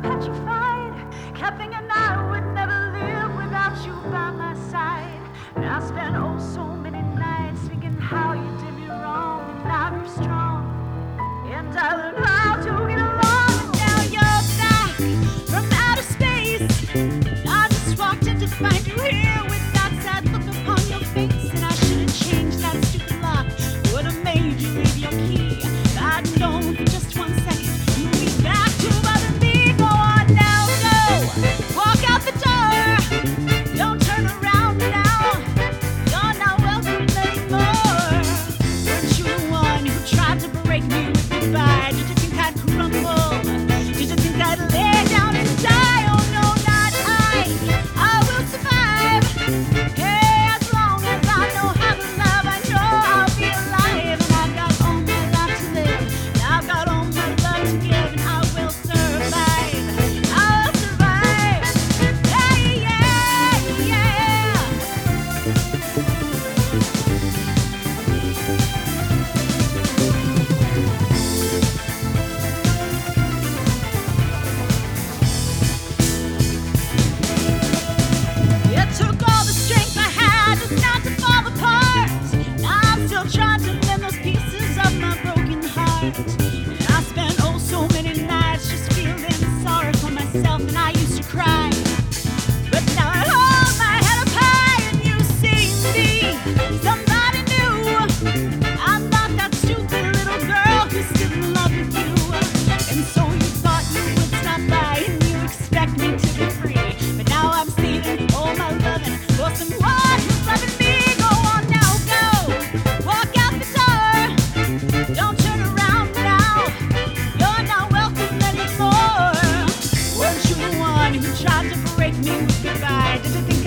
petrified, kept thinking I would never live without you by my side. And I spent oh so many nights thinking how you did me wrong, and I grew strong, and I learned how to get along. And now you're back from outer space. I just walked in to find you here with that sad look upon your face, and I should've changed that stupid lock. Would've made you leave your key. If I'd known for just 1 second you'd be back to bother me. Go on now, go. Walk out the door. Don't turn around now. You're not welcome anymore. Weren't you the one who tried to break me with goodbye? Did you think I'd crumble? Did you think I'd lay down and die? Oh no, not I. I will survive. Hey, as long as I know how to love, I know I'll be alive. And I've got all my life to live, and I've got all my love to give, and I will survive. I'll survive. Yeah, yeah, yeah. It took all the strength I had just not to fall apart. And I'm still trying to mend those pieces of my broken heart. And I spent oh so many nights just feeling sorry for myself, and I used to cry. But now I hold my head up high, and you see me, somebody new. I'm not that stupid little girl who's still in love with you. And so you thought you would stop by, and you expect me to be free. But now I'm saving all my loving for someone who's loving me. Go on now, go. Walk out the door. Don't turn around now. You're not welcome anymore. Weren't you the one who tried to break me with goodbye? Did you think